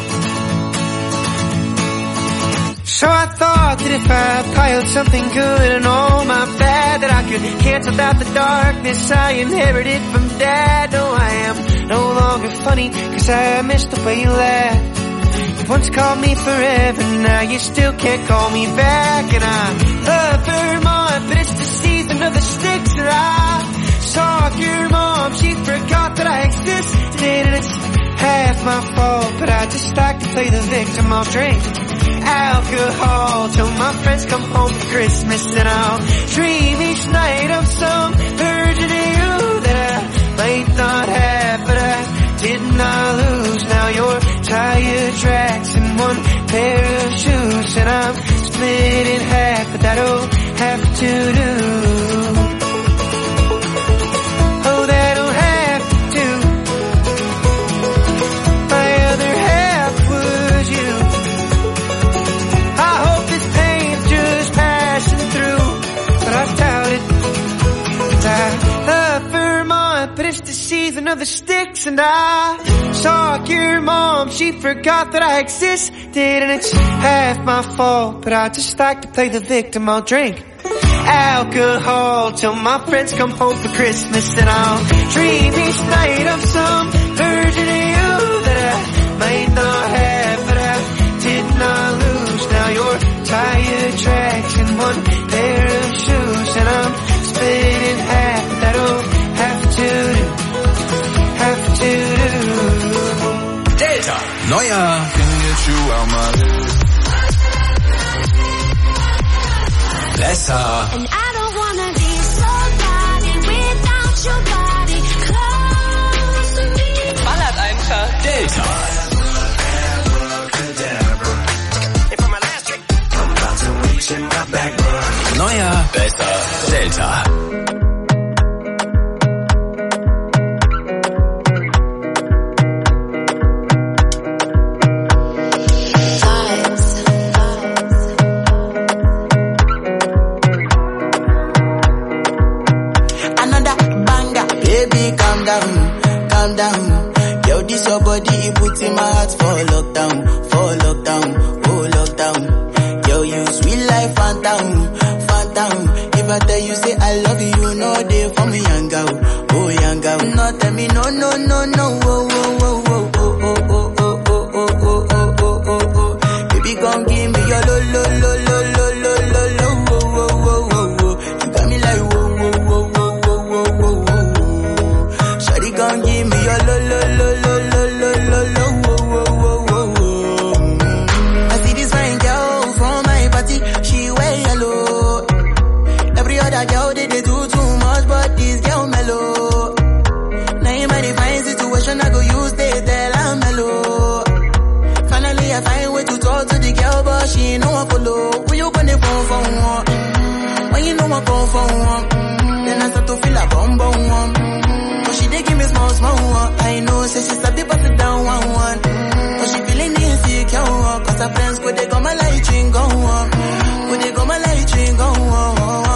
So I thought that if I piled something good and all my bad, that I could cancel out the darkness I inherited from Dad. No, I am no longer funny, cause I missed the way you laughed. You once called me forever, now you still can't call me back. And I love Vermont, but it's the season of the sticks. And I saw your mom, she forgot that I existed. And it's half my fault, but I just like to play the victim. I'll drink alcohol till my friends come home for Christmas, and I'll dream each night of some version of you that I might not have, but I did not lose. Now your tire tracks in one pair of shoes, and I'm split in half, but that'll have to do. Oh, that'll have to do. My other half was you. I hope this pain's just passing through, but I doubt it. I love Vermont, but it's the season of the sticks. And I saw your mom, she forgot that I existed. And it's half my fault, but I just like to play the victim. I'll drink alcohol till my friends come home for Christmas, and I'll dream each night of some version of you that I might not have, but I did not lose. Now your tire tracks in Neuer Besser. And I don't wanna be somebody without your body close to me. Ballert einfach. Delta. Neuer Besser. Delta. Calm down. Yo, this your body, it puts in my heart for lockdown, oh lockdown. Yo, you sweet life, phantom, phantom. If I tell you say I love you, you know they for me, young girl, oh young girl. No, tell me no, oh, oh, oh, oh, oh, oh, oh, oh, oh, oh, oh, oh, oh, oh. Baby, come give me your lo, lo, lo, lo, lo, lo, lo, lo, oh, oh, oh, oh, oh. You got me like whoa, whoa, whoa, whoa, whoa, whoa, whoa, whoa. Shawty, come give me your lo, lo, lo, lo, lo, lo, lo, lo, oh, oh, oh, oh, oh. I see this fine girl from my party, she wear yellow. Every other girl they do too much, but this girl mellow. Now in my fine situation, I go use they tell I'm mellow. Finally I find way to talk to the girl, but she ain't no one follow. When you gonna phone for one? When you know I come for one, then I start to feel a bum bum one. But she dey give me small one. I know, say she's a bit pass it down one. But she feeling insecure, cause her friends go they go my light ring go on. Go they go my light ring go on.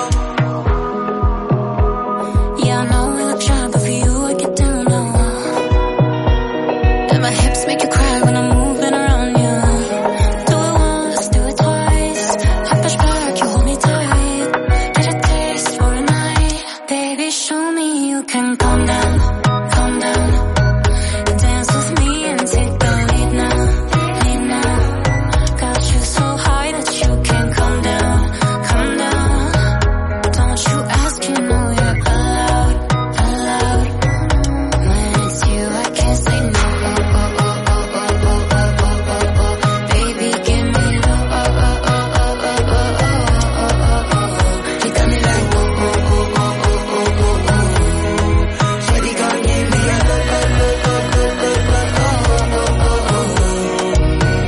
Yeah, I know we look shy, but for you I get down low. And my hips make you cry when I'm moving around you. Do it once, do it twice. I push back, you hold me tight. Get a taste for a night. Baby, show me you can calm down, calm down. Dance with me and take the lead now, lead now. Got you so high that you can't come down, come down. Don't you ask, you know you're allowed, allowed. When it's you, I can't say no. Oh, oh, oh, oh, oh, oh, oh, oh, oh, oh. Baby, give me low. Oh, oh, oh, oh, oh, oh, oh, oh, oh, oh. You got me like whoa, whoa, whoa, whoa, whoa, whoa, whoa, whoa. Shawty gon' give me a low, low, low, low, low, low, low, oh, oh, oh,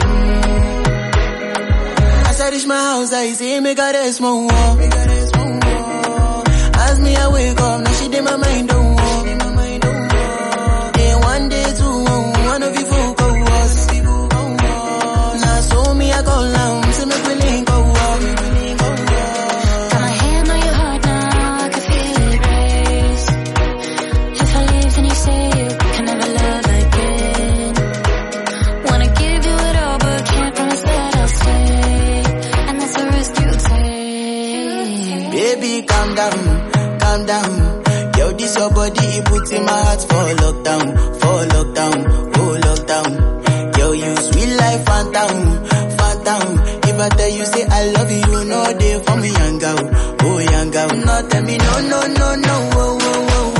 oh. As I reach my house, I see me got a small wall. As me I wake up, now she did my mind don't walk. Then one day two, one of you folk go was. Now so me I go down, see me willing go walk. Got my hand on your heart now, I can feel it race. If I leave, then you say you can never love again. Wanna give you it all, but can't promise that I'll stay. And that's the risk you take. Baby, calm down, calm down. Yo, this your body, it puts in my heart for lockdown, oh lockdown. Yo, you sweet life, phantom, phantom. If I tell you say I love you, you know they for me, young girl, oh young girl. No, tell me no, oh, oh, oh,